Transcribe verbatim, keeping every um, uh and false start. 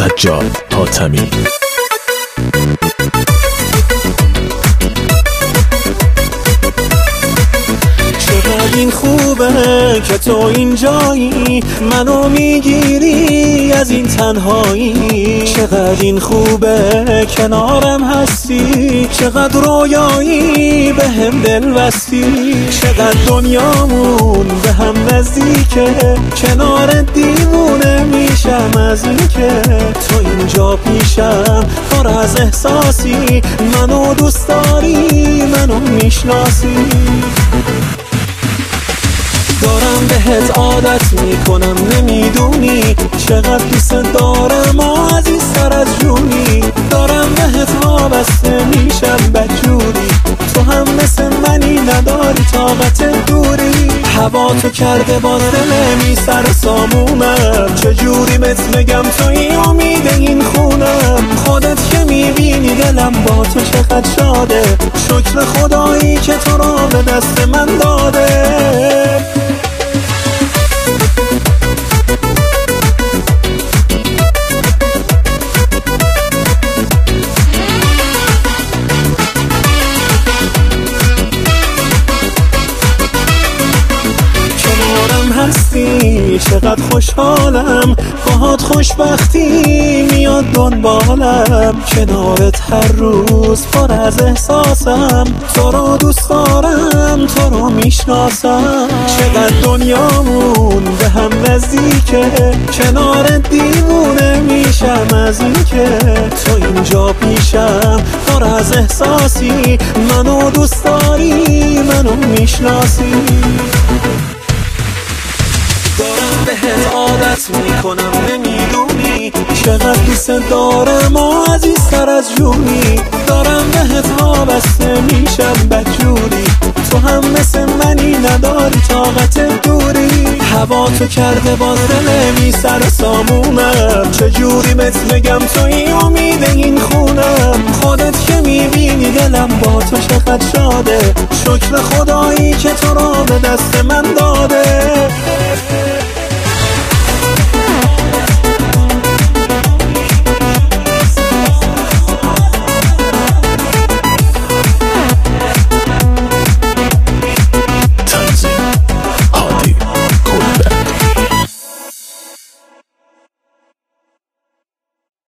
سجاد حاتمی. چقدر این خوبه که تو اینجایی، منو میگیری از این تنهایی. چقدر این خوبه کنارم هستی، چقدر رویایی به هم دل بستی. چقدر دنیامون به هم نزدیکه، کنار دیوونه میشم از این که تو اینجا پیشم. پر از احساسی، منو دوست داری، منو میشناسی. دارم بهت عادت میکنم نمیدونی، چقدر دوست دارم و عزیزتر از جونی. دارم بهت وابسته میشم بدجوری، تو هم مثل منی نداری طاقت دوری. هوا تو کرده با دل می سر سامونم، چجوری بهت بگم توی امید این خونم. خودت که میبینی دلم با تو چقدر شاده، شکر خدایی که تو را به دست من داده. هستی چقدر خوشحالم، باهات خوشبختی میاد دنبالم. کنارت هر روز پر از احساسم، تو رو دوست دارم، تو رو میشناسم. چقدر دنیامون به هم نزدیکه، کنار دیوونه میشم از این که تو اینجا پیشم. پر از احساسی، منو دوست داری، منو میشناسی. دارم بهت عادت میکنم نمیدونی، چقدر دوست دارم و عزیزتر از جونی. دارم بهت وابسته میشم بدجوری، تو هم مثل منی نداری طاقت دوری. هوا تو کرده با دل می سر سامونم، چجوری بهت بگم توی امید این خونم. خودت که میبینی دلم با تو چقدر شاده، شکر خدایی که تو را به دست من داده.